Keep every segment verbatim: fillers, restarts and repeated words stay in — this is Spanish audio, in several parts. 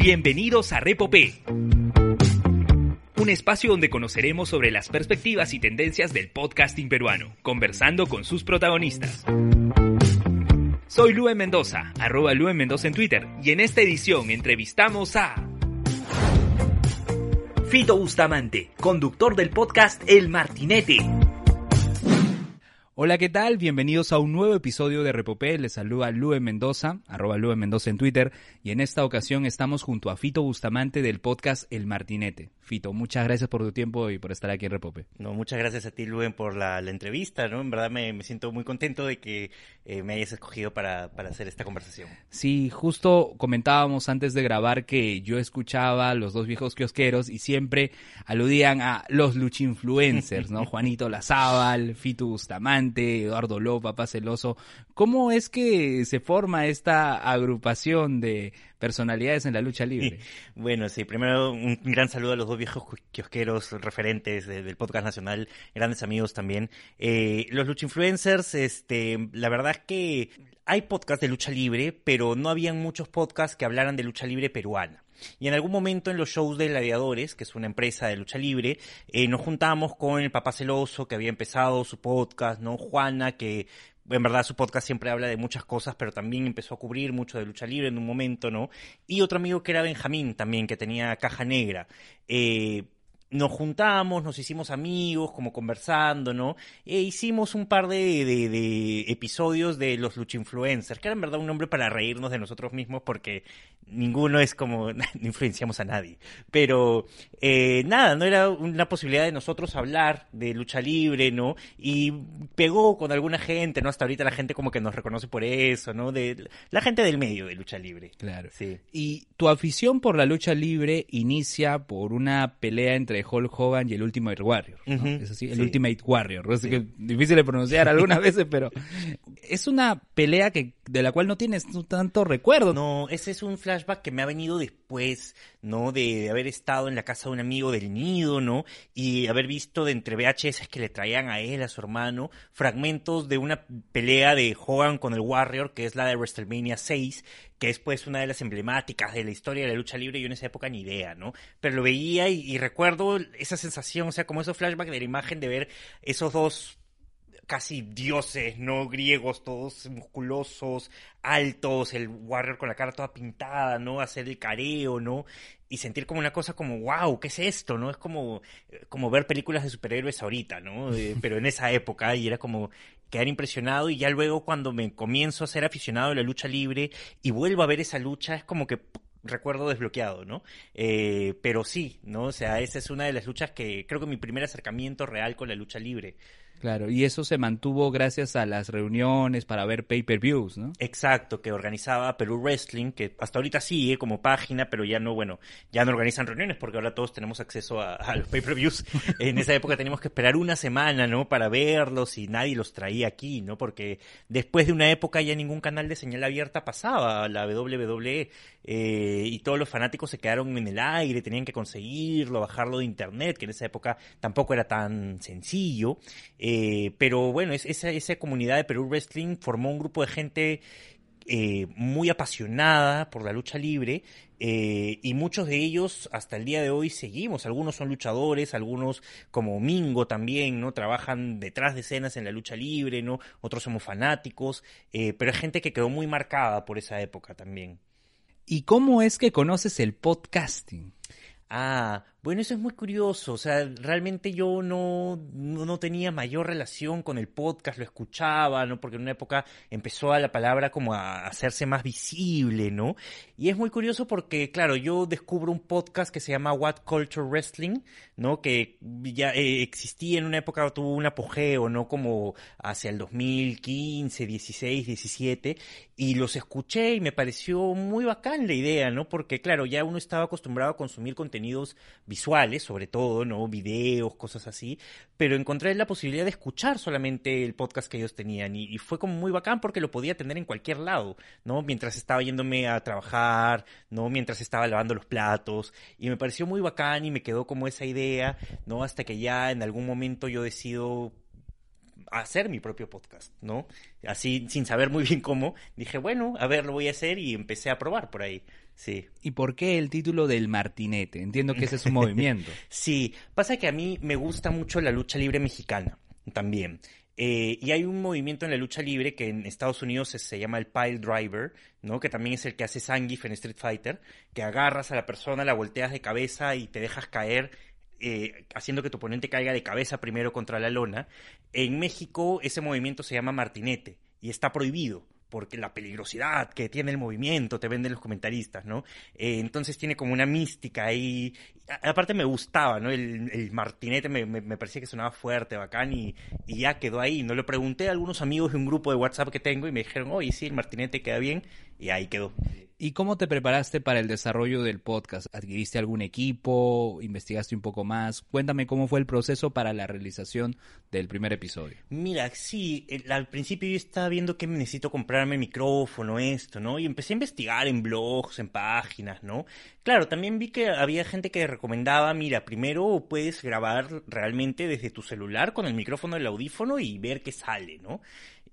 Bienvenidos a Repopé, un espacio donde conoceremos sobre las perspectivas y tendencias del podcasting peruano, conversando con sus protagonistas. Soy Luen Mendoza, arroba Luen Mendoza en Twitter, y en esta edición entrevistamos a Fito Bustamante, conductor del podcast El Martinete. Hola, ¿qué tal? Bienvenidos a un nuevo episodio de Repopé. Les saluda Luen Mendoza, arroba Luen Mendoza en Twitter, y en esta ocasión estamos junto a Fito Bustamante del podcast El Martinete. Fito, muchas gracias por tu tiempo y por estar aquí en Repopé. No, muchas gracias a ti, Luen, por la, la entrevista, ¿no? En verdad me, me siento muy contento de que eh, me hayas escogido para, para hacer esta conversación. Sí, justo comentábamos antes de grabar que yo escuchaba Los Dos Viejos Kiosqueros y siempre aludían a los luchinfluencers, ¿no? Juanito Lazábal, Fito Bustamante, Eduardo Ló, Papá Celoso. ¿Cómo es que se forma esta agrupación de personalidades en la lucha libre? Bueno, sí, primero un gran saludo a los dos viejos kiosqueros referentes de, del podcast nacional, grandes amigos también. Eh, los luchinfluencers, este, la verdad es que hay podcasts de lucha libre, pero no habían muchos podcasts que hablaran de lucha libre peruana. Y en algún momento en los shows de Gladiadores, que es una empresa de lucha libre, eh, nos juntamos con el Papá Celoso, que había empezado su podcast, ¿no? Juana, que en verdad su podcast siempre habla de muchas cosas, pero también empezó a cubrir mucho de lucha libre en un momento, ¿no? Y otro amigo que era Benjamín también, que tenía Caja Negra. Eh... Nos juntamos, nos hicimos amigos, como conversando, ¿no? E hicimos un par de, de, de episodios de los luchinfluencers, que era en verdad un nombre para reírnos de nosotros mismos porque ninguno es como, no influenciamos a nadie. Pero eh, nada, no era una posibilidad de nosotros hablar de lucha libre, ¿no? Y pegó con alguna gente, ¿no? Hasta ahorita la gente como que nos reconoce por eso, ¿no? De la gente del medio de lucha libre. Claro. Sí. Y tu afición por la lucha libre inicia por una pelea entre Hulk Hogan y el Ultimate Warrior, ¿no? Uh-huh. Es así, el sí. Ultimate Warrior, ¿no? Es sí. que difícil de pronunciar algunas veces, pero es una pelea que de la cual no tienes tanto recuerdo. No, ese es un flashback que me ha venido después, ¿no? De, de haber estado en la casa de un amigo del Nido, ¿no? Y haber visto de entre V H S que le traían a él, a su hermano, fragmentos de una pelea de Hogan con el Warrior, que es la de WrestleMania seis, que es pues una de las emblemáticas de la historia de la lucha libre. Yo en esa época ni idea, ¿no? Pero lo veía y, y recuerdo esa sensación, o sea, como esos flashbacks de la imagen de ver esos dos casi dioses, ¿no? Griegos, todos musculosos, altos, el Warrior con la cara toda pintada, ¿no? Hacer el careo, ¿no? Y sentir como una cosa como, wow, ¿qué es esto? ¿No? Es como, como ver películas de superhéroes ahorita, ¿no? Eh, pero en esa época, y era como quedar impresionado, y ya luego cuando me comienzo a ser aficionado de la lucha libre y vuelvo a ver esa lucha, es como que recuerdo desbloqueado, ¿no? Eh, pero sí, ¿no? O sea, esa es una de las luchas que creo que mi primer acercamiento real con la lucha libre. Claro, y eso se mantuvo gracias a las reuniones para ver pay-per-views, ¿no? Exacto, que organizaba Perú Wrestling, que hasta ahorita sigue como página, pero ya no, bueno, ya no organizan reuniones porque ahora todos tenemos acceso a, a los pay-per-views. En esa época teníamos que esperar una semana, ¿no? Para verlos y nadie los traía aquí, ¿no? Porque después de una época ya ningún canal de señal abierta pasaba a la doble u doble u E eh, y todos los fanáticos se quedaron en el aire, tenían que conseguirlo, bajarlo de internet, que en esa época tampoco era tan sencillo. Eh, Eh, pero bueno, es, esa, esa comunidad de Perú Wrestling formó un grupo de gente eh, muy apasionada por la lucha libre eh, y muchos de ellos hasta el día de hoy seguimos. Algunos son luchadores, algunos como Mingo también, ¿no? Trabajan detrás de escenas en la lucha libre, ¿no? Otros somos fanáticos, eh, pero hay gente que quedó muy marcada por esa época también. ¿Y cómo es que conoces el podcasting? Ah, bueno, eso es muy curioso, o sea, realmente yo no, no, no tenía mayor relación con el podcast, lo escuchaba, ¿no? Porque en una época empezó a la palabra como a hacerse más visible, ¿no? Y es muy curioso porque, claro, yo descubro un podcast que se llama What Culture Wrestling, ¿no? Que ya eh, existía en una época, tuvo un apogeo, ¿no? Como hacia el dos mil quince, dieciséis, diecisiete, y los escuché y me pareció muy bacán la idea, ¿no? Porque, claro, ya uno estaba acostumbrado a consumir contenidos visuales, sobre todo, ¿no? Videos, cosas así, pero encontré la posibilidad de escuchar solamente el podcast que ellos tenían y, y fue como muy bacán porque lo podía tener en cualquier lado, ¿no? Mientras estaba yéndome a trabajar, ¿no? Mientras estaba lavando los platos y me pareció muy bacán y me quedó como esa idea, ¿no? Hasta que ya en algún momento yo decido hacer mi propio podcast, ¿no? Así, sin saber muy bien cómo, dije, bueno, a ver, lo voy a hacer y empecé a probar por ahí, sí. ¿Y por qué el título del Martinete? Entiendo que ese es un movimiento. Sí, pasa que a mí me gusta mucho la lucha libre mexicana también. Eh, y hay un movimiento en la lucha libre que en Estados Unidos se, se llama el pile driver, ¿no? Que también es el que hace Zangief en Street Fighter, que agarras a la persona, la volteas de cabeza y te dejas caer, eh, haciendo que tu oponente caiga de cabeza primero contra la lona. En México ese movimiento se llama martinete y está prohibido, porque la peligrosidad que tiene el movimiento, te venden los comentaristas, ¿no? Eh, entonces tiene como una mística ahí. A- aparte me gustaba, ¿no? El, el martinete me, me, me parecía que sonaba fuerte, bacán, y, y ya quedó ahí, ¿no? Lo pregunté a algunos amigos de un grupo de WhatsApp que tengo y me dijeron, oye, sí, el martinete queda bien, y ahí quedó. ¿Y cómo te preparaste para el desarrollo del podcast? ¿Adquiriste algún equipo? ¿Investigaste un poco más? Cuéntame cómo fue el proceso para la realización del primer episodio. Mira, sí, el- al principio yo estaba viendo que necesito comprarme micrófono, esto, ¿no? Y empecé a investigar en blogs, en páginas, ¿no? Claro, también vi que había gente que recomendaba, mira, primero puedes grabar realmente desde tu celular con el micrófono del audífono y ver qué sale, ¿no?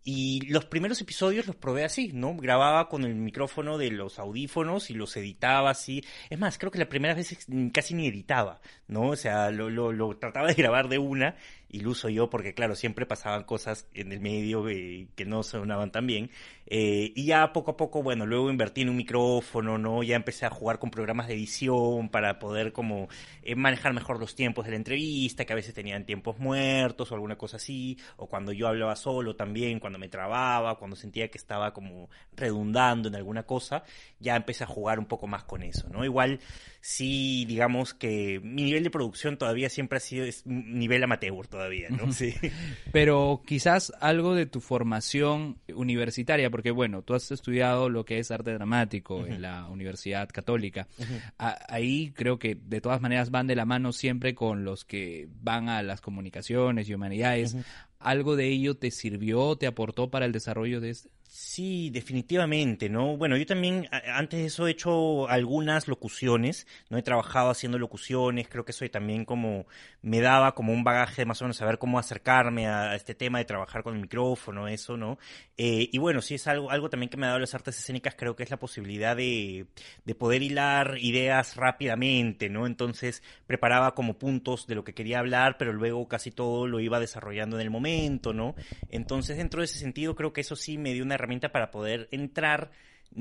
Y los primeros episodios los probé así, ¿no? Grababa con el micrófono de los audífonos y los editaba así. Es más, creo que la primera vez casi ni editaba, ¿no? O sea, lo, lo, lo trataba de grabar de una y lo uso yo porque, claro, siempre pasaban cosas en el medio eh, que no sonaban tan bien. Eh, y ya poco a poco, bueno, luego invertí en un micrófono, ¿no? Ya empecé a jugar con programas de edición para poder como eh, manejar mejor los tiempos de la entrevista, que a veces tenían tiempos muertos o alguna cosa así, o cuando yo hablaba solo también, cuando me trababa, cuando sentía que estaba como redundando en alguna cosa, ya empecé a jugar un poco más con eso, ¿no? Igual, sí, digamos que mi nivel de producción todavía siempre ha sido es un nivel amateur todavía, ¿no? Sí. Pero quizás algo de tu formación universitaria, porque bueno, tú has estudiado lo que es arte dramático uh-huh. en la Universidad Católica. Uh-huh. A- ahí creo que de todas maneras van de la mano siempre con los que van a las comunicaciones y humanidades. Uh-huh. ¿Algo de ello te sirvió, te aportó para el desarrollo de este? Sí, definitivamente, ¿no? Bueno, yo también a- antes de eso he hecho algunas locuciones, ¿no? He trabajado haciendo locuciones, creo que eso también como me daba como un bagaje de más o menos saber cómo acercarme a este tema de trabajar con el micrófono, eso, ¿no? Eh, y bueno, sí es algo, algo también que me ha dado las artes escénicas, creo que es la posibilidad de, de poder hilar ideas rápidamente, ¿no? Entonces preparaba como puntos de lo que quería hablar, pero luego casi todo lo iba desarrollando en el momento, ¿no? Entonces dentro de ese sentido creo que eso sí me dio una herramienta para poder entrar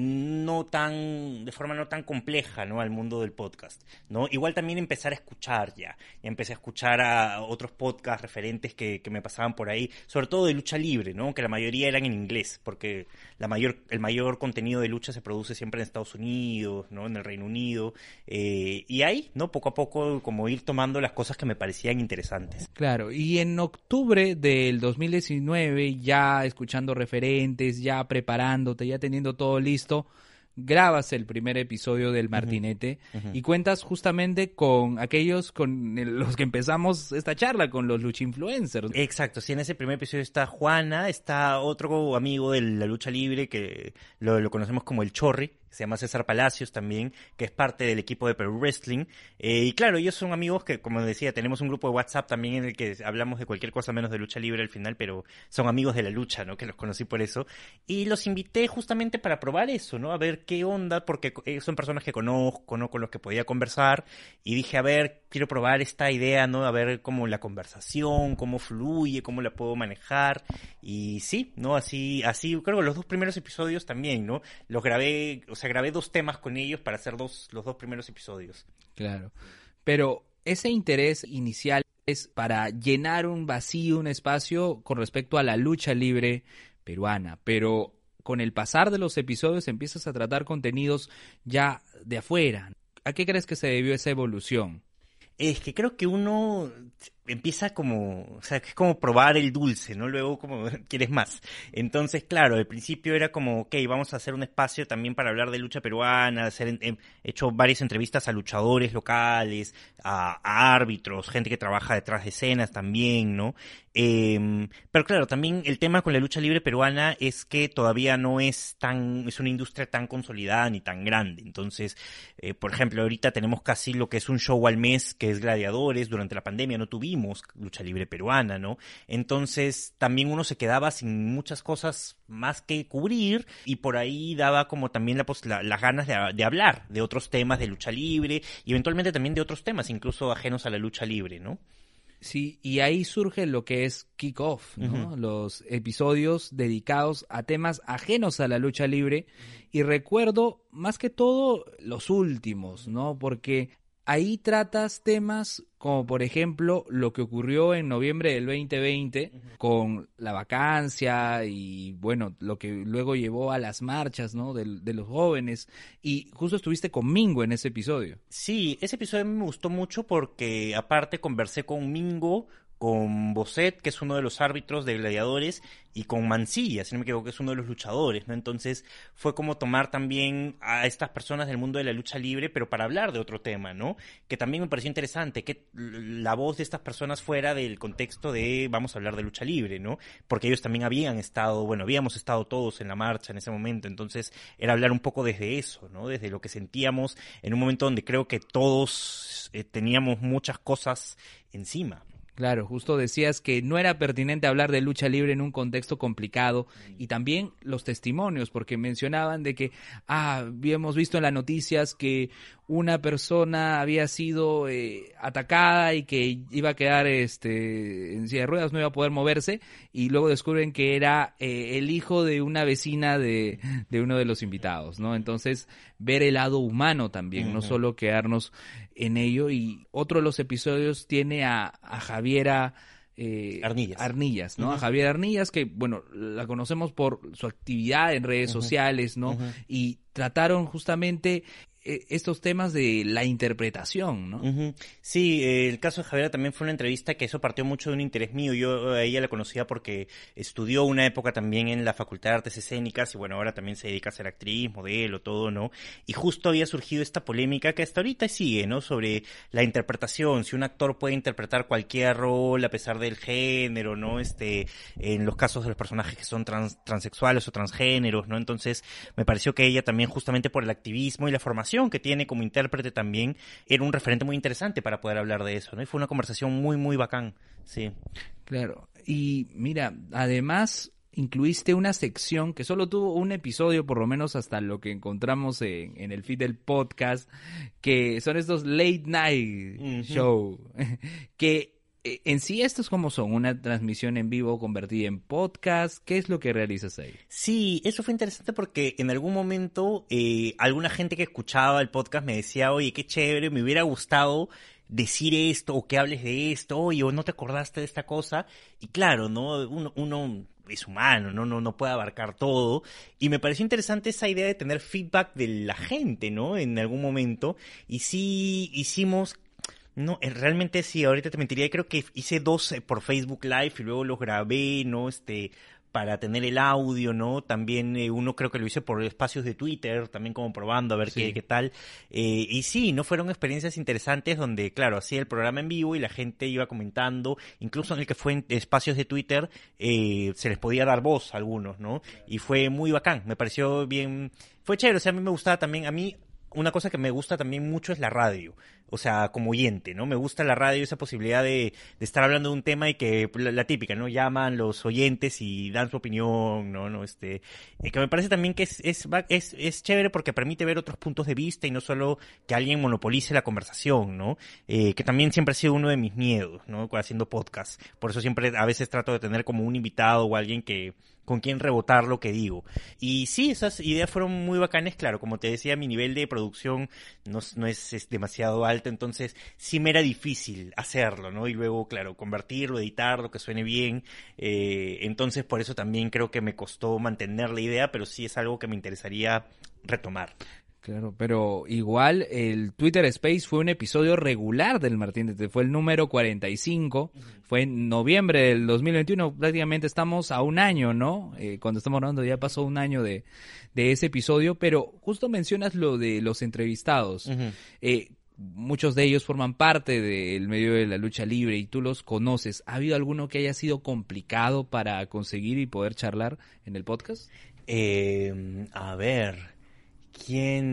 no tan de forma no tan compleja, ¿no? Al mundo del podcast, ¿no? Igual también empezar a escuchar ya, ya empecé a escuchar a otros podcasts referentes que, que me pasaban por ahí, sobre todo de lucha libre, ¿no? Que la mayoría eran en inglés, porque la mayor el mayor contenido de lucha se produce siempre en Estados Unidos, ¿no? En el Reino Unido, eh, y ahí, ¿no? Poco a poco como ir tomando las cosas que me parecían interesantes. Claro, y en octubre del dos mil diecinueve, ya escuchando referentes, ya preparándote, ya teniendo todo listo, grabas el primer episodio del Martinete uh-huh, uh-huh. y cuentas justamente con aquellos con los que empezamos esta charla, con los luchinfluencers. Exacto, sí, en ese primer episodio está Juana, está otro amigo de la lucha libre que lo, lo conocemos como el Chorri, se llama César Palacios también, que es parte del equipo de Perú Wrestling. Eh, y claro, ellos son amigos que, como decía, tenemos un grupo de WhatsApp también en el que hablamos de cualquier cosa menos de lucha libre al final, pero son amigos de la lucha, ¿no? Que los conocí por eso. Y los invité justamente para probar eso, ¿no? A ver qué onda, porque son personas que conozco, ¿no? Con los que podía conversar. Y dije, a ver, quiero probar esta idea, ¿no? A ver cómo la conversación, cómo fluye, cómo la puedo manejar. Y sí, ¿no? Así, así, creo que los dos primeros episodios también, ¿no? Los grabé, o sea, grabé dos temas con ellos para hacer dos, los dos primeros episodios. Claro, pero ese interés inicial es para llenar un vacío, un espacio con respecto a la lucha libre peruana, pero con el pasar de los episodios empiezas a tratar contenidos ya de afuera. ¿A qué crees que se debió esa evolución? Es que creo que uno empieza como, o sea, es como probar el dulce, ¿no? Luego como quieres más. Entonces, claro, al principio era como, ok, vamos a hacer un espacio también para hablar de lucha peruana, hacer, he hecho varias entrevistas a luchadores locales, a, a árbitros, gente que trabaja detrás de escenas también, ¿no? Eh, pero claro, también el tema con la lucha libre peruana es que todavía no es tan, es una industria tan consolidada ni tan grande. Entonces, eh, por ejemplo, ahorita tenemos casi lo que es un show al mes, que es Gladiadores. Durante la pandemia no tuvimos vimos lucha libre peruana, ¿no? Entonces también uno se quedaba sin muchas cosas más que cubrir y por ahí daba como también la, pues, la, las ganas de, de hablar de otros temas de lucha libre y eventualmente también de otros temas, incluso ajenos a la lucha libre, ¿no? Sí, y ahí surge lo que es Kick-Off, ¿no? Uh-huh. Los episodios dedicados a temas ajenos a la lucha libre. Y recuerdo, más que todo, los últimos, ¿no? Porque ahí tratas temas como, por ejemplo, lo que ocurrió en noviembre del veinte veinte uh-huh. con la vacancia y, bueno, lo que luego llevó a las marchas, ¿no? De, de los jóvenes. Y justo estuviste con Mingo en ese episodio. Sí, ese episodio a mí me gustó mucho porque, aparte, conversé con Mingo, con Bosset, que es uno de los árbitros de Gladiadores, y con Mancilla, si no me equivoco, que es uno de los luchadores, ¿no? Entonces fue como tomar también a estas personas del mundo de la lucha libre, pero para hablar de otro tema, ¿no? Que también me pareció interesante, que la voz de estas personas fuera del contexto de vamos a hablar de lucha libre, ¿no? Porque ellos también habían estado, bueno, habíamos estado todos en la marcha en ese momento, entonces era hablar un poco desde eso, ¿no? Desde lo que sentíamos en un momento donde creo que todos eh, teníamos muchas cosas encima. Claro, justo decías que no era pertinente hablar de lucha libre en un contexto complicado y también los testimonios, porque mencionaban de que, ah, habíamos visto en las noticias que una persona había sido eh, atacada y que iba a quedar este en silla de ruedas, no iba a poder moverse, y luego descubren que era eh, el hijo de una vecina de, de uno de los invitados, ¿no? Entonces, ver el lado humano también, uh-huh. no solo quedarnos en ello. Y otro de los episodios tiene a, a Javiera eh, Arnillas. Arnillas, ¿no? Uh-huh. A Javiera Arnillas, que, bueno, la conocemos por su actividad en redes uh-huh. sociales, ¿no? Uh-huh. Y trataron justamente estos temas de la interpretación, ¿no? Uh-huh. Sí, eh, el caso de Javiera también fue una entrevista que eso partió mucho de un interés mío. Yo a ella la conocía porque estudió una época también en la Facultad de Artes Escénicas y bueno, ahora también se dedica a ser actriz, modelo, todo, ¿no? Y justo había surgido esta polémica que hasta ahorita sigue, ¿no? Sobre la interpretación, si un actor puede interpretar cualquier rol a pesar del género, ¿no? Este, en los casos de los personajes que son trans, transexuales o transgéneros, ¿no? Entonces, me pareció que ella también, justamente por el activismo y la formación que tiene como intérprete también, era un referente muy interesante para poder hablar de eso, ¿no? Y fue una conversación muy, muy bacán, sí. Claro, y mira, además incluiste una sección que solo tuvo un episodio, por lo menos hasta lo que encontramos en, en el feed del podcast, que son estos late night uh-huh. show, que en sí, ¿estos cómo son? ¿Una transmisión en vivo convertida en podcast? ¿Qué es lo que realizas ahí? Sí, eso fue interesante porque en algún momento eh, alguna gente que escuchaba el podcast me decía, oye, qué chévere, me hubiera gustado decir esto o que hables de esto, oye, o no te acordaste de esta cosa. Y claro, ¿no? Uno... uno es humano, ¿no? No, no puede abarcar todo. Y me pareció interesante esa idea de tener feedback de la gente, ¿no? En algún momento. Y sí hicimos... No, realmente sí, ahorita te mentiría, creo que hice dos por Facebook Live y luego los grabé, ¿no? Este, para tener el audio, ¿no? También eh, uno creo que lo hice por espacios de Twitter, también como probando a ver sí. qué, qué tal. Eh, y sí, ¿no? Fueron experiencias interesantes donde, claro, hacía el programa en vivo y la gente iba comentando, incluso en el que fue en espacios de Twitter, eh, se les podía dar voz a algunos, ¿no? Y fue muy bacán, me pareció bien, fue chévere, o sea, a mí me gustaba también, a mí... Una cosa que me gusta también mucho es la radio, o sea, como oyente, ¿no? Me gusta la radio, esa posibilidad de, de estar hablando de un tema y que, la, la típica, ¿no? Llaman los oyentes y dan su opinión, ¿no? no este eh, que me parece también que es, es, es, es chévere porque permite ver otros puntos de vista y no solo que alguien monopolice la conversación, ¿no? Eh, que también siempre ha sido uno de mis miedos, ¿no? Haciendo podcast. Por eso siempre a veces trato de tener como un invitado o alguien que... con quien rebotar lo que digo. Y sí, esas ideas fueron muy bacanes, claro, como te decía, mi nivel de producción no, no es, es demasiado alto, entonces sí me era difícil hacerlo, ¿no? Y luego, claro, convertirlo, editarlo, que suene bien, eh, entonces por eso también creo que me costó mantener la idea, pero sí es algo que me interesaría retomar. Claro, pero igual el Twitter Space fue un episodio regular del Martín Tete, fue el número cuarenta y cinco, uh-huh. fue en noviembre del dos mil veintiuno, prácticamente estamos a un año, ¿no? Eh, cuando estamos hablando ya pasó un año de, de ese episodio, pero justo mencionas lo de los entrevistados. Uh-huh. Eh, muchos de ellos forman parte del medio de la lucha libre y tú los conoces. ¿Ha habido alguno que haya sido complicado para conseguir y poder charlar en el podcast? Eh, a ver... ¿Quién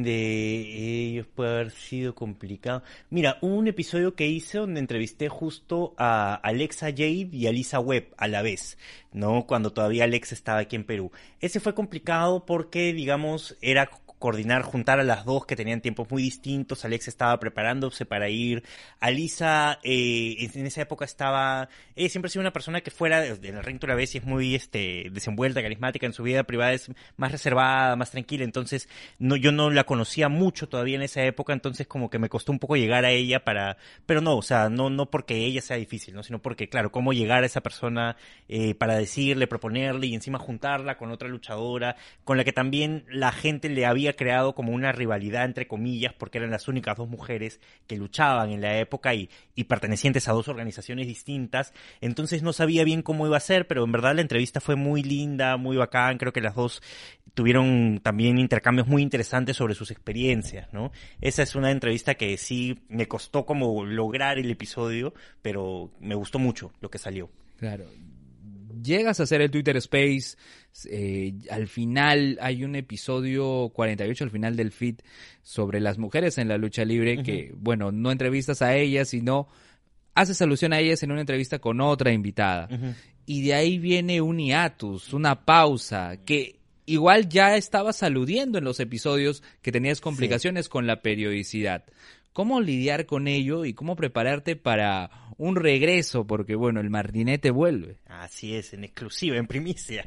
de ellos puede haber sido complicado? Mira, hubo un episodio que hice donde entrevisté justo a Alexa Jade y a Lisa Webb a la vez, ¿no? Cuando todavía Alexa estaba aquí en Perú. Ese fue complicado porque, digamos, era coordinar, juntar a las dos que tenían tiempos muy distintos. Alexa estaba preparándose para ir. Alisa, eh, en esa época estaba... Ella siempre ha sido una persona que fuera, en el ring tú la ves y es muy este, desenvuelta, carismática. En su vida privada es más reservada, más tranquila. Entonces, no, yo no la conocía mucho todavía en esa época. Entonces, como que me costó un poco llegar a ella para... Pero no, o sea, no, no porque ella sea difícil, ¿no? Sino porque, claro, cómo llegar a esa persona eh, para decirle, proponerle y encima juntarla con otra luchadora, con la que también la gente le había creado como una rivalidad entre comillas porque eran las únicas dos mujeres que luchaban en la época y, y pertenecientes a dos organizaciones distintas, entonces no sabía bien cómo iba a ser, pero en verdad la entrevista fue muy linda, muy bacán, creo que las dos tuvieron también intercambios muy interesantes sobre sus experiencias, ¿no? Esa es una entrevista que sí me costó como lograr el episodio, pero me gustó mucho lo que salió. Claro. Llegas a hacer el Twitter Space, eh, al final hay un episodio cuarenta y ocho al final del feed sobre las mujeres en la lucha libre, uh-huh. que, bueno, no entrevistas a ellas, sino haces alusión a ellas en una entrevista con otra invitada. Uh-huh. Y de ahí viene un hiatus, una pausa, que igual ya estabas aludiendo en los episodios que tenías complicaciones sí. con la periodicidad. ¿Cómo lidiar con ello y cómo prepararte para un regreso? Porque, bueno, el Martinete vuelve. Así es, en exclusiva, en primicia.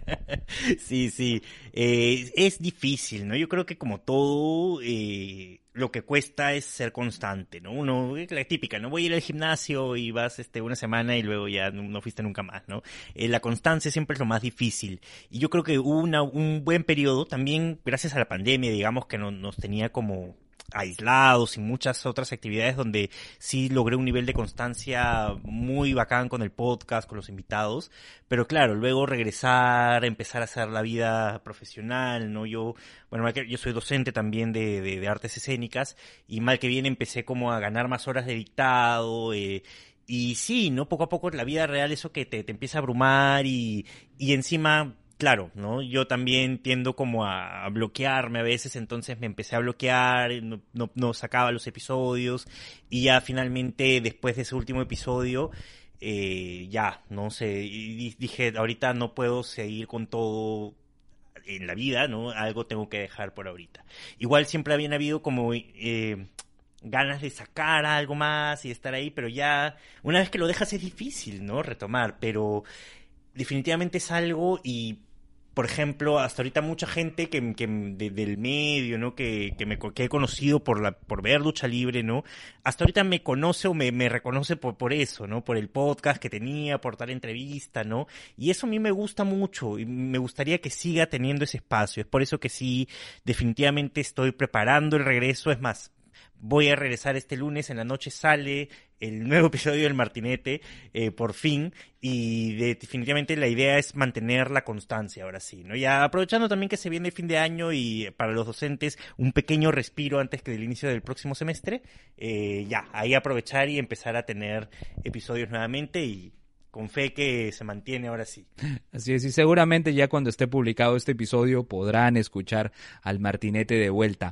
sí, sí. Eh, es difícil, ¿no? Yo creo que como todo, eh, lo que cuesta es ser constante, ¿no? Uno, la típica, ¿no? Voy a ir al gimnasio y vas este, una semana y luego ya no, no fuiste nunca más, ¿no? Eh, la constancia siempre es lo más difícil. Y yo creo que hubo una, un buen periodo, también gracias a la pandemia, digamos, que no, nos tenía como... aislados y muchas otras actividades donde sí logré un nivel de constancia muy bacán con el podcast, con los invitados, pero claro, luego regresar, empezar a hacer la vida profesional, ¿no? Yo, bueno, yo soy docente también de, de, de artes escénicas y mal que bien empecé como a ganar más horas de dictado, eh, y sí, ¿no? Poco a poco la vida real, eso que te, te empieza a abrumar y, y encima... Claro, ¿no? Yo también tiendo como a, a bloquearme a veces, entonces me empecé a bloquear, no, no, no sacaba los episodios y ya finalmente después de ese último episodio, eh, ya, no sé, y dije, ahorita no puedo seguir con todo en la vida, ¿no? Algo tengo que dejar por ahorita. Igual siempre habían habido como... Eh, ganas de sacar algo más y estar ahí, pero ya una vez que lo dejas es difícil, ¿no? Retomar, pero definitivamente es algo y... Por ejemplo, hasta ahorita mucha gente que, que de, del medio, ¿no? Que, que me que he conocido por la por ver lucha libre, ¿no? Hasta ahorita me conoce o me, me reconoce por, por eso, ¿no? Por el podcast que tenía, por tal entrevista, ¿no? Y eso a mí me gusta mucho y me gustaría que siga teniendo ese espacio. Es por eso que sí, definitivamente estoy preparando el regreso. Es más, voy a regresar este lunes, en la noche sale el nuevo episodio del Martinete, eh, por fin, y de, definitivamente la idea es mantener la constancia ahora sí, ¿no? Ya aprovechando también que se viene el fin de año y para los docentes un pequeño respiro antes que del inicio del próximo semestre, eh, ya, ahí aprovechar y empezar a tener episodios nuevamente y con fe que se mantiene ahora sí. Así es, y seguramente ya cuando esté publicado este episodio podrán escuchar al Martinete de vuelta.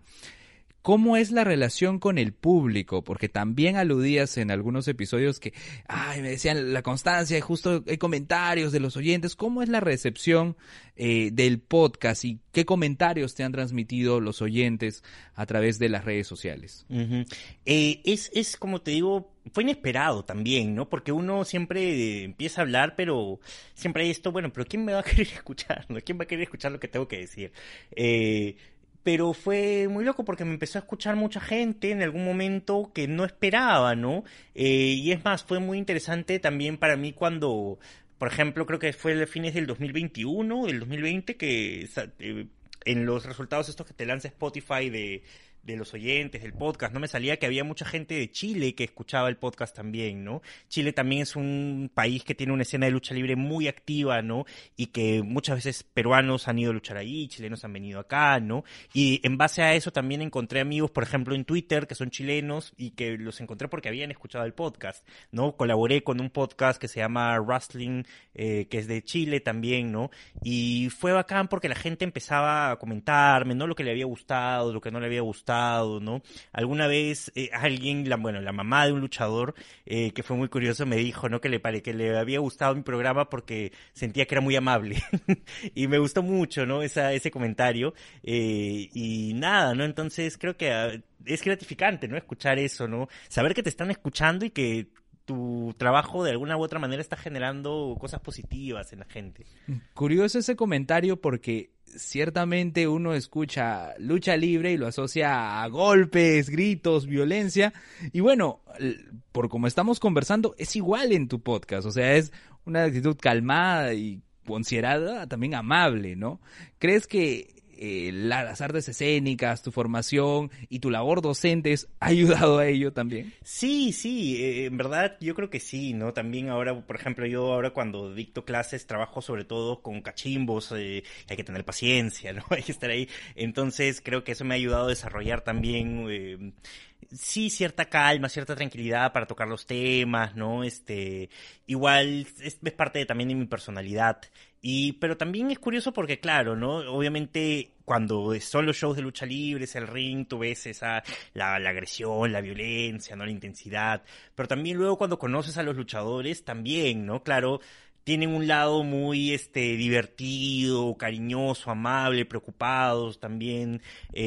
¿Cómo es la relación con el público? Porque también aludías en algunos episodios que, ay, me decían la constancia, y justo hay comentarios de los oyentes. ¿Cómo es la recepción eh, del podcast y qué comentarios te han transmitido los oyentes a través de las redes sociales? Uh-huh. Eh, es, es, como te digo, fue inesperado también, ¿no? Porque uno siempre eh, empieza a hablar, pero siempre hay esto, bueno, pero ¿quién me va a querer escuchar? ¿No? ¿Quién va a querer escuchar lo que tengo que decir? Eh... Pero fue muy loco porque me empezó a escuchar mucha gente en algún momento que no esperaba, ¿no? Eh, y es más, fue muy interesante también para mí cuando, por ejemplo, creo que fue a fines del dos mil veintiuno, del dos mil veinte, que eh, en los resultados estos que te lanza Spotify de, de los oyentes del podcast, ¿no? Me salía que había mucha gente de Chile que escuchaba el podcast también, ¿no? Chile también es un país que tiene una escena de lucha libre muy activa, ¿no? Y que muchas veces peruanos han ido a luchar ahí, chilenos han venido acá, ¿no? Y en base a eso también encontré amigos, por ejemplo, en Twitter, que son chilenos y que los encontré porque habían escuchado el podcast, ¿no? Colaboré con un podcast que se llama Wrestling, eh, que es de Chile también, ¿no? Y fue bacán porque la gente empezaba a comentarme, ¿no? Lo que le había gustado, lo que no le había gustado, ¿no? Alguna vez eh, alguien, la, bueno, la mamá de un luchador, eh, que fue muy curioso, me dijo, ¿no? Que le pare, que le había gustado mi programa porque sentía que era muy amable. Y me gustó mucho, ¿no? Esa, ese comentario. Eh, y nada, ¿no? Entonces creo que uh, es gratificante, ¿no? Escuchar eso, ¿no? Saber que te están escuchando y que tu trabajo de alguna u otra manera está generando cosas positivas en la gente. Curioso ese comentario porque ciertamente uno escucha lucha libre y lo asocia a golpes, gritos, violencia. Y bueno, por como estamos conversando, es igual en tu podcast. O sea, es una actitud calmada y considerada también amable, ¿no? ¿Crees que eh, las artes escénicas, tu formación y tu labor docentes ha ayudado a ello también? Sí, sí, eh, en verdad yo creo que sí, ¿no? También ahora, por ejemplo, yo ahora cuando dicto clases trabajo sobre todo con cachimbos, eh, hay que tener paciencia, ¿no? Hay que estar ahí. Entonces creo que eso me ha ayudado a desarrollar también... Eh, sí, cierta calma, cierta tranquilidad para tocar los temas, ¿no? Este, igual es, es parte de, también de mi personalidad. Y, pero también es curioso porque, claro, ¿no? Obviamente, cuando son los shows de lucha libre, es el ring, tú ves esa, la, la agresión, la violencia, ¿no? La intensidad. Pero también luego cuando conoces a los luchadores, también, ¿no? Claro, tienen un lado muy este divertido, cariñoso, amable, preocupados también,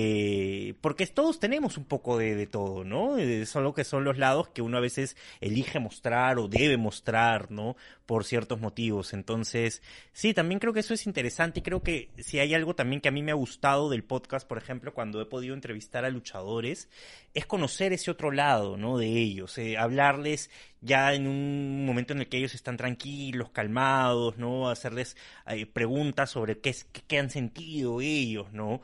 eh, porque todos tenemos un poco de, de todo, ¿no? Eh, solo que son los lados que uno a veces elige mostrar o debe mostrar, ¿no? Por ciertos motivos. Entonces, sí, también creo que eso es interesante y creo que si hay algo también que a mí me ha gustado del podcast, por ejemplo, cuando he podido entrevistar a luchadores, es conocer ese otro lado, ¿no? De ellos, eh, hablarles ya en un momento en el que ellos están tranquilos, calmados, ¿no? Hacerles eh, preguntas sobre qué, es, qué, qué han sentido ellos, ¿no?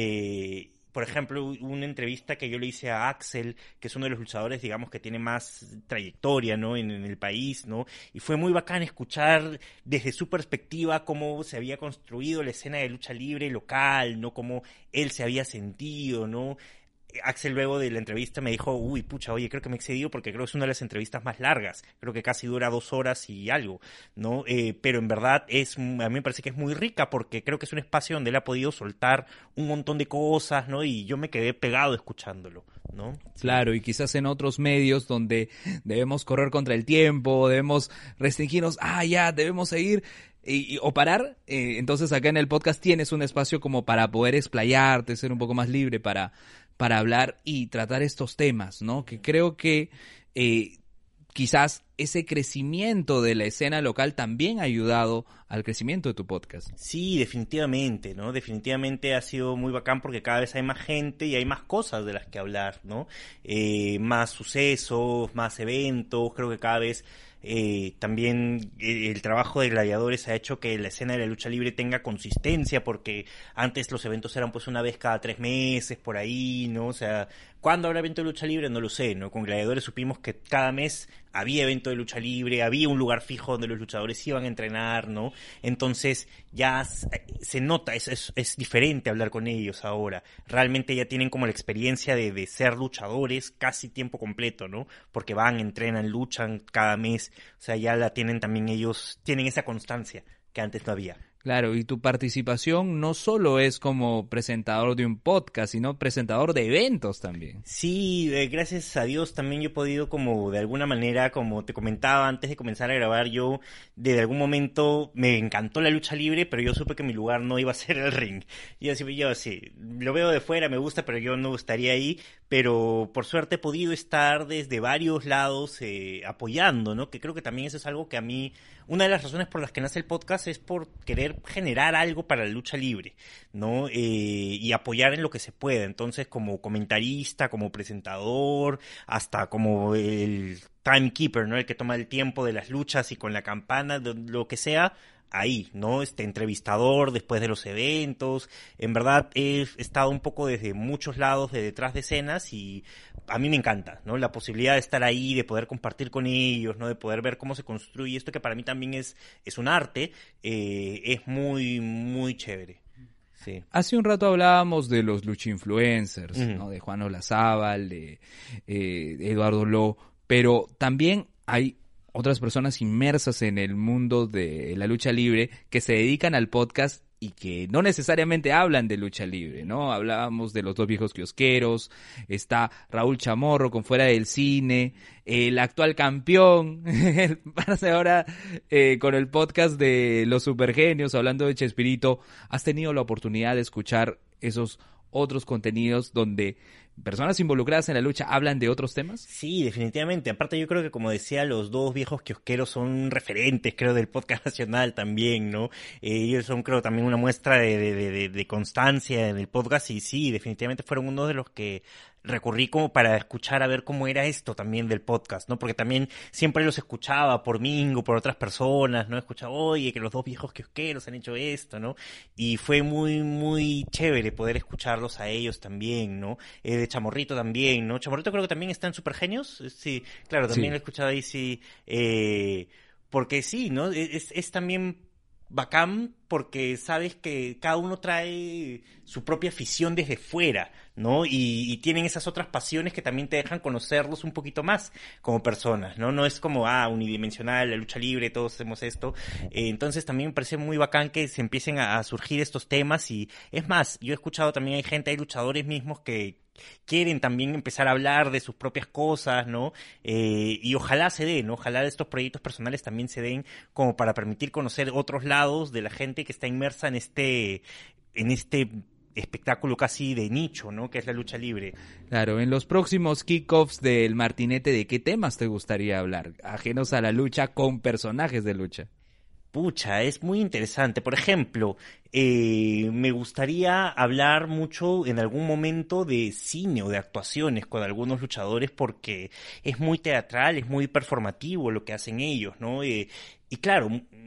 Eh, por ejemplo, una entrevista que yo le hice a Axel, que es uno de los luchadores, digamos, que tiene más trayectoria, ¿no? En, en el país, ¿no? Y fue muy bacán escuchar desde su perspectiva cómo se había construido la escena de lucha libre local, ¿no? Cómo él se había sentido, ¿no? Axel luego de la entrevista me dijo, uy, pucha, oye, creo que me he excedido porque creo que es una de las entrevistas más largas, creo que casi dura dos horas y algo, ¿no? Eh, pero en verdad es, a mí me parece que es muy rica porque creo que es un espacio donde él ha podido soltar un montón de cosas, ¿no? Y yo me quedé pegado escuchándolo, ¿no? Claro, y quizás en otros medios donde debemos correr contra el tiempo, debemos restringirnos, ah, ya, debemos seguir... Y, y, o parar, eh, entonces acá en el podcast tienes un espacio como para poder explayarte, ser un poco más libre para, para hablar y tratar estos temas, ¿no? Que creo que eh, quizás ese crecimiento de la escena local también ha ayudado al crecimiento de tu podcast. Sí, definitivamente, ¿no? Definitivamente ha sido muy bacán porque cada vez hay más gente y hay más cosas de las que hablar, ¿no? Eh, más sucesos, más eventos, creo que cada vez... Eh, también eh, el trabajo de Gladiadores ha hecho que la escena de la lucha libre tenga consistencia, porque antes los eventos eran pues una vez cada tres meses, por ahí, ¿no? O sea, ¿cuándo habrá evento de lucha libre? No lo sé, ¿no? Con Gladiadores supimos que cada mes había evento de lucha libre, había un lugar fijo donde los luchadores iban a entrenar, ¿no? Entonces ya se nota, es, es, es diferente hablar con ellos ahora. Realmente ya tienen como la experiencia de, de ser luchadores casi tiempo completo, ¿no? Porque van, entrenan, luchan cada mes. O sea, ya la tienen también ellos, tienen esa constancia que antes no había. Claro, y tu participación no solo es como presentador de un podcast, sino presentador de eventos también. Sí, eh, gracias a Dios también yo he podido como de alguna manera, como te comentaba antes de comenzar a grabar, yo de algún momento me encantó la lucha libre, pero yo supe que mi lugar no iba a ser el ring. Y yo, yo sí, lo veo de fuera, me gusta, pero yo no estaría ahí. Pero por suerte he podido estar desde varios lados eh, apoyando, ¿no? Que creo que también eso es algo que a mí, una de las razones por las que nace el podcast es por querer generar algo para la lucha libre, ¿no? Eh, y apoyar en lo que se pueda. Entonces, como comentarista, como presentador, hasta como el timekeeper, ¿no? El que toma el tiempo de las luchas y con la campana, lo que sea, ahí, ¿no? Este entrevistador después de los eventos. En verdad he estado un poco desde muchos lados de detrás de escenas y a mí me encanta, ¿no? La posibilidad de estar ahí, de poder compartir con ellos, ¿no? De poder ver cómo se construye esto que para mí también es, es un arte, eh, es muy, muy chévere. Sí. Hace un rato hablábamos de los luchinfluencers, Uh-huh. ¿no? De Juan Olazábal, de eh, Eduardo Lo, pero también hay otras personas inmersas en el mundo de la lucha libre que se dedican al podcast y que no necesariamente hablan de lucha libre, ¿no? Hablábamos de los dos viejos kiosqueros, está Raúl Chamorro con Fuera del Cine, el actual campeón, ahora eh, con el podcast de Los Supergenios, hablando de Chespirito. ¿Has tenido la oportunidad de escuchar esos otros contenidos donde personas involucradas en la lucha hablan de otros temas? Sí, definitivamente. Aparte yo creo que, como decía, los dos viejos kiosqueros son referentes, creo, del podcast nacional también, ¿no? Eh, ellos son, creo, también una muestra de, de, de, de constancia en el podcast y sí, definitivamente fueron uno de los que recurrí como para escuchar a ver cómo era esto también del podcast, ¿no? Porque también siempre los escuchaba por Mingo, por otras personas, ¿no? Escuchaba, oye, que los dos viejos kiosqueros han hecho esto, ¿no? Y fue muy, muy chévere poder escucharlos a ellos también, ¿no? Eh, de Chamorrito también, ¿no? Chamorrito creo que también está en Supergenios, sí, claro, también Sí. lo he escuchado ahí, sí, eh, porque sí, ¿no? Es, es también bacán porque sabes que cada uno trae su propia afición desde fuera, ¿no? Y, y tienen esas otras pasiones que también te dejan conocerlos un poquito más como personas, ¿no? No es como, ah, unidimensional, la lucha libre, todos hacemos esto. Eh, entonces también me parece muy bacán que se empiecen a, a surgir estos temas y es más, yo he escuchado también hay gente, hay luchadores mismos que quieren también empezar a hablar de sus propias cosas, ¿no? Eh, y ojalá se den, ¿no? Ojalá estos proyectos personales también se den como para permitir conocer otros lados de la gente que está inmersa en este, en este espectáculo casi de nicho, ¿no? Que es la lucha libre. Claro, en los próximos kickoffs del Martinete, ¿de qué temas te gustaría hablar? Ajenos a la lucha con personajes de lucha. Pucha, es muy interesante. Por ejemplo, eh, me gustaría hablar mucho en algún momento de cine o de actuaciones con algunos luchadores porque es muy teatral, es muy performativo lo que hacen ellos, ¿no? Eh, y claro,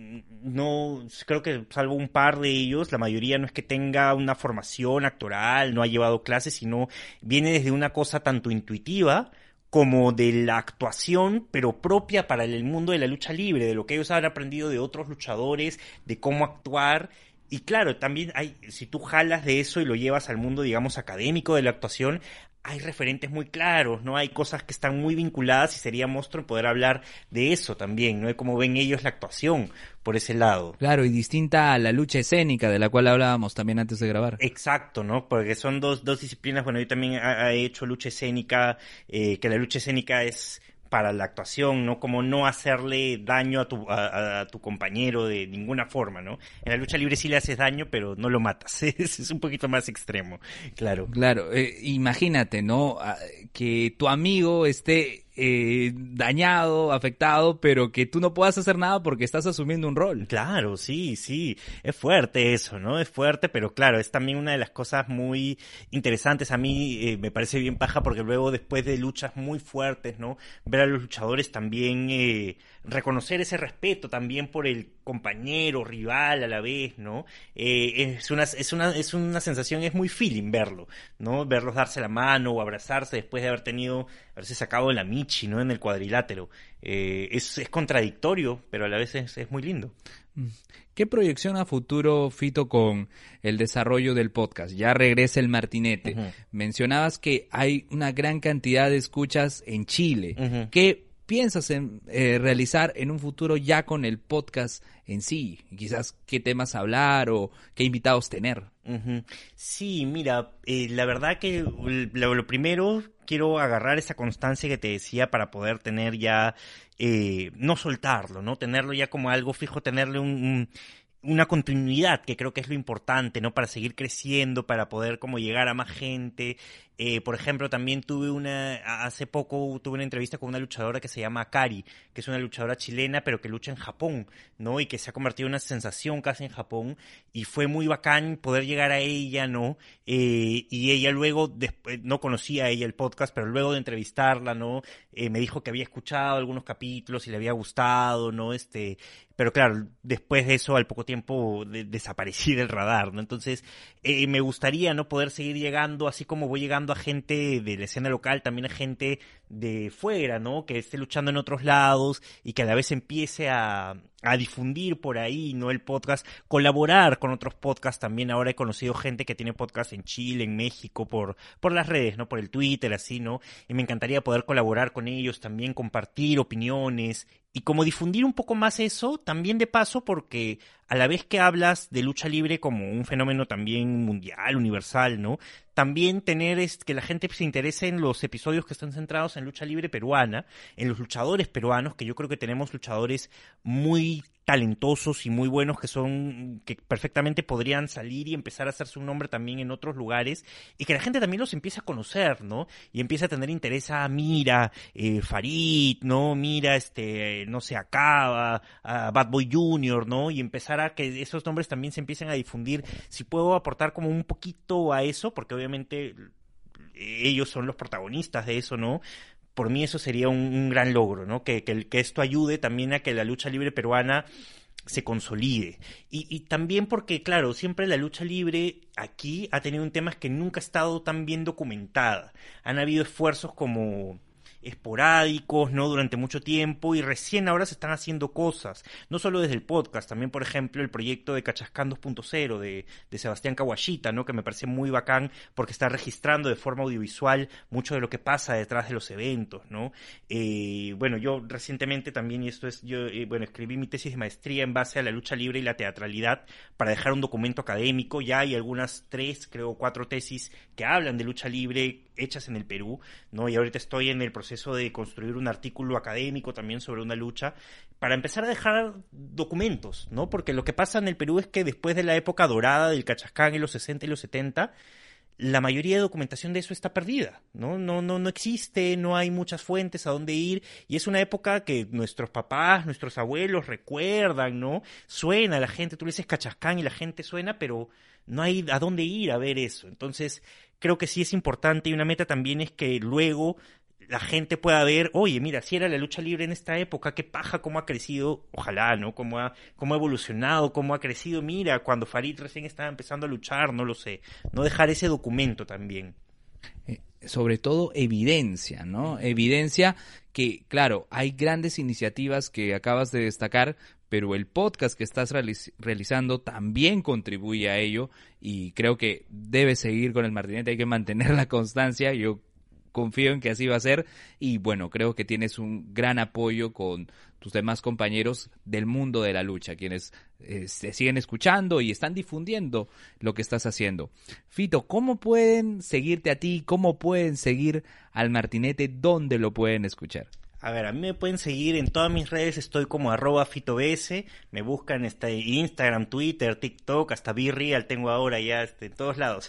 no creo que salvo un par de ellos, la mayoría no es que tenga una formación actoral, no ha llevado clases, sino viene desde una cosa tanto intuitiva como de la actuación, pero propia para el mundo de la lucha libre, de lo que ellos han aprendido de otros luchadores, de cómo actuar. Y claro, también hay, si tú jalas de eso y lo llevas al mundo, digamos, académico de la actuación, hay referentes muy claros, ¿no? Hay cosas que están muy vinculadas y sería monstruo poder hablar de eso también, ¿no? De cómo ven ellos la actuación por ese lado. Claro, y distinta a la lucha escénica de la cual hablábamos también antes de grabar. Exacto, ¿no? Porque son dos, dos disciplinas. Bueno, yo también he hecho lucha escénica, eh, que la lucha escénica es para la actuación, ¿no? Como no hacerle daño a tu, a, a tu compañero de ninguna forma, ¿no? En la lucha libre sí le haces daño, pero no lo matas. Es, es un poquito más extremo, claro. Claro, eh, imagínate, ¿no? Que tu amigo esté eh, dañado, afectado, pero que tú no puedas hacer nada porque estás asumiendo un rol. Claro, sí, sí, es fuerte eso, ¿no? Es fuerte, pero claro, es también una de las cosas muy interesantes. A mí eh, me parece bien paja porque luego después de luchas muy fuertes, ¿no? Ver a los luchadores también eh, reconocer ese respeto también por el compañero, rival a la vez, ¿no? Eh, es una, es una, es una sensación, es muy feeling verlo, ¿no? Verlos darse la mano o abrazarse después de haber tenido, haberse sacado la michi, ¿no? En el cuadrilátero. Eh, es, es contradictorio, pero a la vez es, es muy lindo. ¿Qué proyección a futuro, Fito, con el desarrollo del podcast? Ya regresa el Martinete. Uh-huh. Mencionabas que hay una gran cantidad de escuchas en Chile. Uh-huh. ¿Qué piensas en eh, realizar en un futuro ya con el podcast en sí? Quizás qué temas hablar o qué invitados tener. Uh-huh. Sí, mira, eh, la verdad que lo, lo primero quiero agarrar esa constancia que te decía para poder tener ya, eh, no soltarlo, ¿no? Tenerlo ya como algo fijo, tenerle un, un una continuidad, que creo que es lo importante, ¿no? Para seguir creciendo, para poder como llegar a más gente Eh, por ejemplo, también tuve una, hace poco tuve una entrevista con una luchadora que se llama Akari, que es una luchadora chilena, pero que lucha en Japón, ¿no? Y que se ha convertido en una sensación casi en Japón, y fue muy bacán poder llegar a ella, ¿no? Eh, y ella luego, después, no conocía a ella el podcast, pero luego de entrevistarla, ¿no? Eh, me dijo que había escuchado algunos capítulos y le había gustado, ¿no? Este, pero claro, después de eso, al poco tiempo, de, desaparecí del radar, ¿no? Entonces, eh, me gustaría, ¿no? Poder seguir llegando, así como voy llegando a gente de la escena local, también a gente de fuera, ¿no? Que esté luchando en otros lados y que a la vez empiece a, a difundir por ahí, ¿no? El podcast, colaborar con otros podcasts también. Ahora he conocido gente que tiene podcast en Chile, en México, por, por las redes, ¿no? Por el Twitter, así, ¿no? Y me encantaría poder colaborar con ellos, también compartir opiniones y como difundir un poco más eso, también de paso, porque a la vez que hablas de lucha libre como un fenómeno también mundial, universal, ¿no? También tener es que la gente se interese en los episodios que están centrados en lucha libre peruana, en los luchadores peruanos, que yo creo que tenemos luchadores muy talentosos y muy buenos que son, que perfectamente podrían salir y empezar a hacerse un nombre también en otros lugares, y que la gente también los empiece a conocer, ¿no? Y empiece a tener interés a, mira, eh, Farid, ¿no? Mira, este, no sé, Acaba, a Bad Boy Junior, ¿no? Y empezar a que esos nombres también se empiecen a difundir. Si puedo aportar como un poquito a eso, porque obviamente ellos son los protagonistas de eso, ¿no? Por mí eso sería un, un gran logro, ¿no? Que, que, que esto ayude también a que la lucha libre peruana se consolide. Y, y también porque, claro, siempre la lucha libre aquí ha tenido un tema que nunca ha estado tan bien documentada. Han habido esfuerzos como esporádicos, ¿no? Durante mucho tiempo, y recién ahora se están haciendo cosas, no solo desde el podcast, también por ejemplo el proyecto de Cachascán dos punto cero de, de Sebastián Kawashita, ¿no? Que me parece muy bacán porque está registrando de forma audiovisual mucho de lo que pasa detrás de los eventos, ¿no? Eh, bueno, yo recientemente también, y esto es, yo, eh, bueno, escribí mi tesis de maestría en base a la lucha libre y la teatralidad para dejar un documento académico. Ya hay algunas tres, creo, cuatro tesis que hablan de lucha libre hechas en el Perú, ¿no? Y ahorita estoy en el proceso de construir un artículo académico también sobre una lucha para empezar a dejar documentos, ¿no? Porque lo que pasa en el Perú es que después de la época dorada del Cachascán en los sesenta y los setenta, la mayoría de documentación de eso está perdida, ¿no? No, no, no existe, no hay muchas fuentes a dónde ir, y es una época que nuestros papás, nuestros abuelos recuerdan, ¿no? Suena la gente, tú le dices Cachascán y la gente suena, pero no hay a dónde ir a ver eso. Entonces, creo que sí es importante, y una meta también es que luego la gente pueda ver, oye, mira, si era la lucha libre en esta época, qué paja, cómo ha crecido, ojalá, ¿no? Cómo ha, cómo ha evolucionado, cómo ha crecido, mira, cuando Farid recién estaba empezando a luchar, no lo sé. No dejar ese documento también. Eh, sobre todo evidencia, ¿no? Evidencia que, claro, hay grandes iniciativas que acabas de destacar, pero el podcast que estás realiz- realizando también contribuye a ello, y creo que debes seguir con el Martinete, hay que mantener la constancia. Yo confío en que así va a ser, y bueno, creo que tienes un gran apoyo con tus demás compañeros del mundo de la lucha, quienes eh, se siguen escuchando y están difundiendo lo que estás haciendo. Fito, ¿cómo pueden seguirte a ti? ¿Cómo pueden seguir al Martinete? ¿Dónde lo pueden escuchar? A ver, a mí me pueden seguir en todas mis redes, estoy como arroba fitobs, me buscan este Instagram, Twitter, TikTok, hasta BeReal tengo ahora ya este, en todos lados.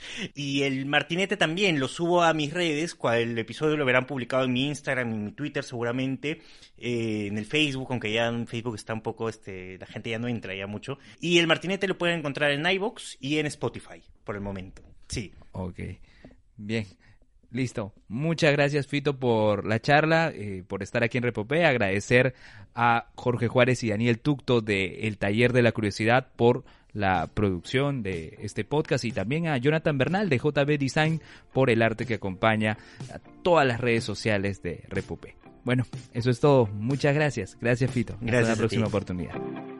Y el Martinete también lo subo a mis redes, cual el episodio lo verán publicado en mi Instagram, en mi Twitter seguramente, eh, en el Facebook, aunque ya en Facebook está un poco, este, la gente ya no entra ya mucho. Y el Martinete lo pueden encontrar en iVoox y en Spotify, por el momento. Sí. Ok, bien. Listo. Muchas gracias, Fito, por la charla, eh, por estar aquí en Repopé. Agradecer a Jorge Juárez y Daniel Tucto de El Taller de la Curiosidad por la producción de este podcast, y también a Jonathan Bernal de J B Design por el arte que acompaña a todas las redes sociales de Repopé. Bueno, eso es todo. Muchas gracias. Gracias, Fito. Gracias. Hasta la próxima oportunidad.